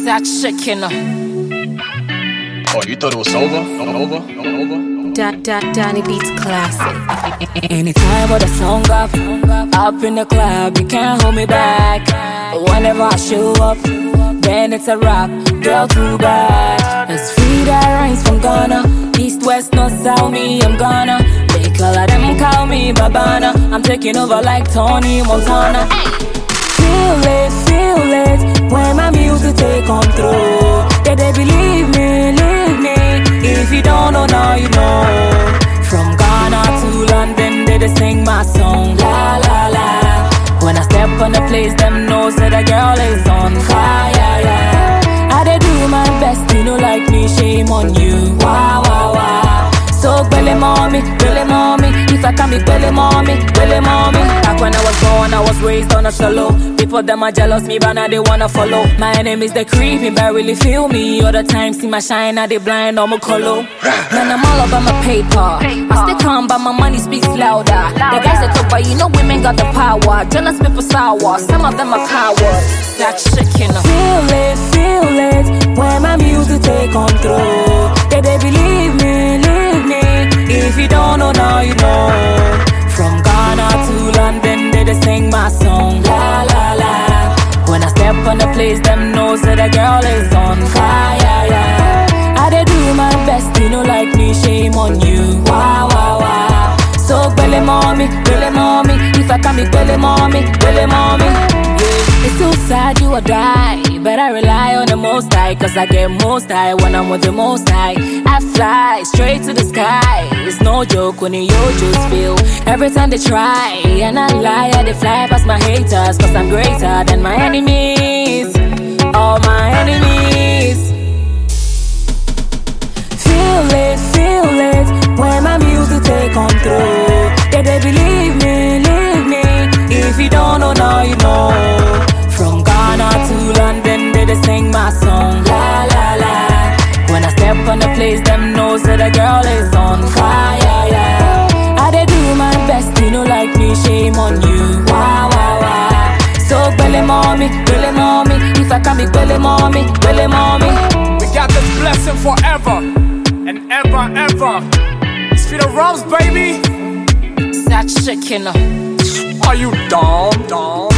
Sack shaking. Oh, you thought it was over? Danny Beats classic. Anytime with a song up in the club, you can't hold me back. Whenever I show up, then it's a rap, girl, too bad. It's free that rhymes from Ghana, east, west, north, south, me, I'm gonna make all of them call me Babana. I'm taking over like Tony Montana. Feel it, when my music take control. Yeah, they believe me, leave me. If you don't know, now you know. From Ghana to London, they just sing my song, la la la. When I step on the place, them know say the girl is on fire, yeah. I dey do my best, you know, like me, shame on you, wow, wow, wow. So belly mommy, if I can be belly mommy. Back when I was born, I was raised on a solo. People them are jealous me, but now they wanna follow. My enemies they creepy, but really feel me. All the time see my shine, now they blind on my color. Man, I'm all about my paper. I stay calm, but my money speaks louder. The guys that talk, but you know women got the power. Jealous people sour, some of them are cowards. Sack shaking. Feel it, when my music take control. Yeah, they believe me, leave me. If you don't know, now you know. From Ghana to London, they just sing my song, la la la. When I step on the place, them know say the girl is on fire, yeah. I dey do my best, you know, like me, shame on you, wow, wow, wow. So belly mommy, if I can be belly mommy, yeah. It's so sad you will die, but I rely on the most high, cause I get most high when I'm with the most high. I fly straight to the sky, it's no joke when you just feel. Every time they try, and I lie, they fly past my haters, cause I'm greater than my enemies, all my enemies. Feel it, when my music take control. Yeah, they believe me, leave me. If you don't know, now you know. From Ghana to London, they just sing my song, la la la. When I step on the place, them know say the girl is on fire, yeah. I dey do my best, you know, like me, shame on you, wow, wow, wow. So belly mommy, if I can be belly mommy. We got this blessing forever and ever. It's for the Rums, baby. Sack shaking. Are you dumb?